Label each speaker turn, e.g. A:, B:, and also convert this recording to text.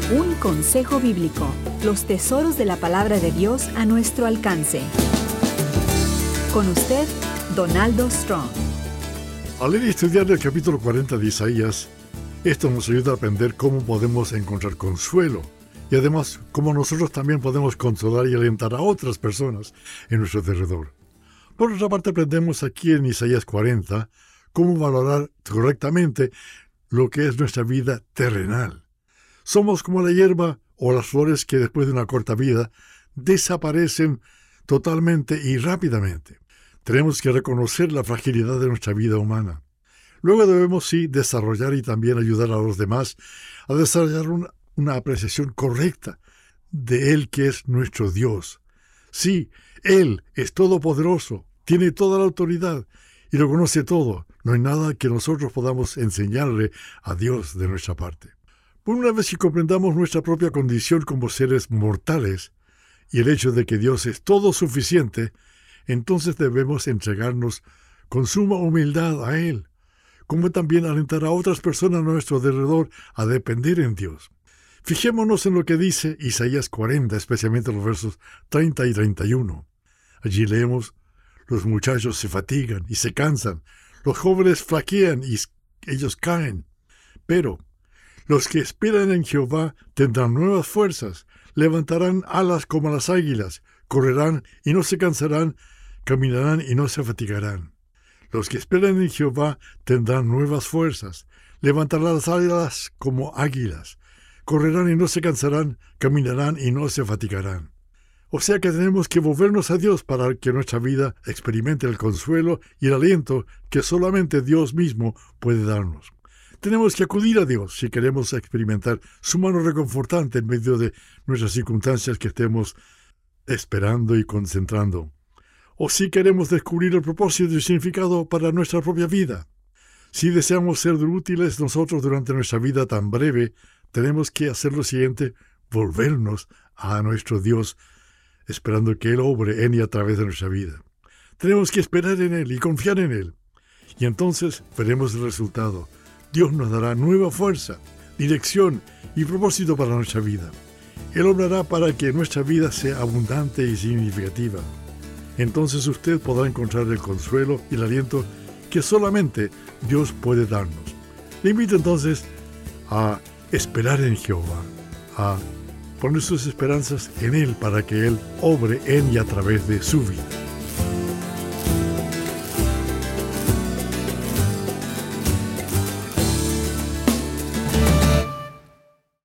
A: Un consejo bíblico. Los tesoros de la palabra de Dios a nuestro alcance. Con usted, Donaldo Strong.
B: Al leer y estudiar el capítulo 40 de Isaías, esto nos ayuda a aprender cómo podemos encontrar consuelo y además cómo nosotros también podemos consolar y alentar a otras personas en nuestro alrededor. Por otra parte, aprendemos aquí en Isaías 40 cómo valorar correctamente lo que es nuestra vida terrenal. Somos como la hierba o las flores que después de una corta vida desaparecen totalmente y rápidamente. Tenemos que reconocer la fragilidad de nuestra vida humana. Luego debemos, sí, desarrollar y también ayudar a los demás a desarrollar una apreciación correcta de Él que es nuestro Dios. Sí, Él es todopoderoso, tiene toda la autoridad y lo conoce todo. No hay nada que nosotros podamos enseñarle a Dios de nuestra parte. Por una vez que comprendamos nuestra propia condición como seres mortales y el hecho de que Dios es todo suficiente, entonces debemos entregarnos con suma humildad a Él, como también alentar a otras personas a nuestro alrededor a depender en Dios. Fijémonos en lo que dice Isaías 40, especialmente los versos 30 y 31. Allí leemos: los muchachos se fatigan y se cansan, los jóvenes flaquean y ellos caen. Pero los que esperan en Jehová tendrán nuevas fuerzas, levantarán alas como las águilas, correrán y no se cansarán, caminarán y no se fatigarán. Los que esperan en Jehová tendrán nuevas fuerzas, levantarán las alas como águilas, correrán y no se cansarán, caminarán y no se fatigarán. O sea que tenemos que volvernos a Dios para que nuestra vida experimente el consuelo y el aliento que solamente Dios mismo puede darnos. Tenemos que acudir a Dios si queremos experimentar su mano reconfortante en medio de nuestras circunstancias que estemos esperando y concentrando. O si queremos descubrir el propósito y significado para nuestra propia vida. Si deseamos ser útiles nosotros durante nuestra vida tan breve, tenemos que hacer lo siguiente: volvernos a nuestro Dios, esperando que Él obre en y a través de nuestra vida. Tenemos que esperar en Él y confiar en Él. Y entonces veremos el resultado. Dios nos dará nueva fuerza, dirección y propósito para nuestra vida. Él obrará para que nuestra vida sea abundante y significativa. Entonces usted podrá encontrar el consuelo y el aliento que solamente Dios puede darnos. Le invito entonces a esperar en Jehová, a poner sus esperanzas en Él para que Él obre en y a través de su vida.